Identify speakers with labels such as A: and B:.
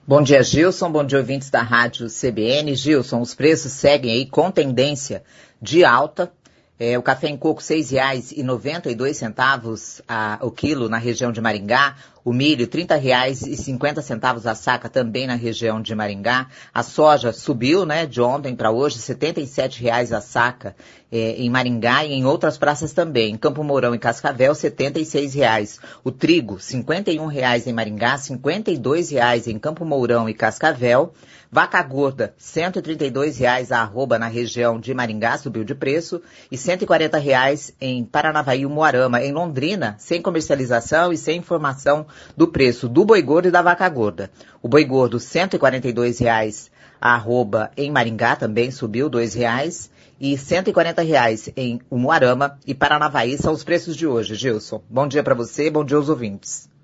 A: Bom dia, Gilson. Bom dia, ouvintes da Rádio CBN. Gilson, os preços seguem aí com tendência de alta. O café em coco, R$ 6,92 o quilo na região de Maringá. O milho, R$ 30,50 a saca também na região de Maringá. A soja subiu, né, de ontem para hoje, R$ 77 a saca em Maringá e em outras praças também. Em Campo Mourão e Cascavel, R$ 76. O trigo, R$ 51 em Maringá, R$ 52 em Campo Mourão e Cascavel. Vaca gorda, R$ 132 a arroba na região de Maringá, subiu de preço, e R$ 140 em Paranavaí, Umuarama, em Londrina, sem comercialização e sem informação do preço do boi gordo e da vaca gorda. O boi gordo, R$ 142 a arroba em Maringá, também subiu R$ 2, e R$ 140 em Umuarama e Paranavaí são os preços de hoje, Gilson. Bom dia para você, bom dia aos ouvintes.